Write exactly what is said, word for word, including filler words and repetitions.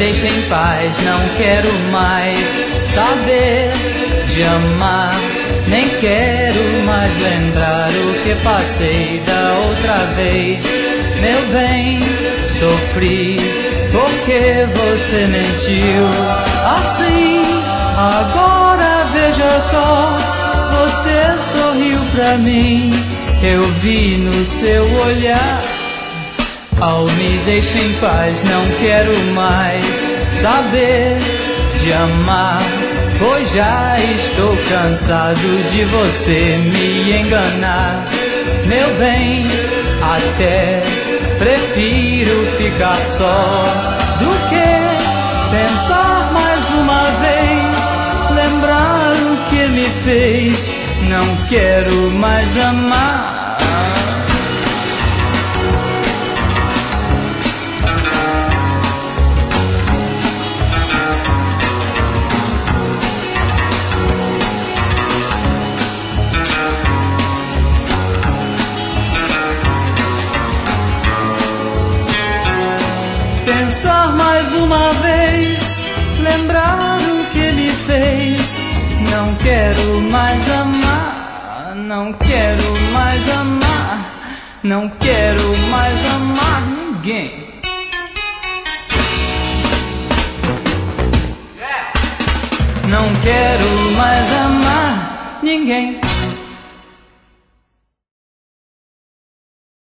deixa em paz, não quero mais saber de amar. Nem quero mais lembrar o que passei da outra vez. Meu bem, sofri porque você mentiu. Assim, agora veja só, você sorriu pra mim, eu vi no seu olhar. Ao me deixa em paz, não quero mais saber de amar, pois já estou cansado de você me enganar. Meu bem, até prefiro ficar só do que pensar mais uma vez, lembrar o que me fez. Não quero mais amar. Pensar mais uma vez, lembrar o que me fez. Não quero mais amar, não quero mais amar, não quero mais amar ninguém. Não quero mais amar ninguém.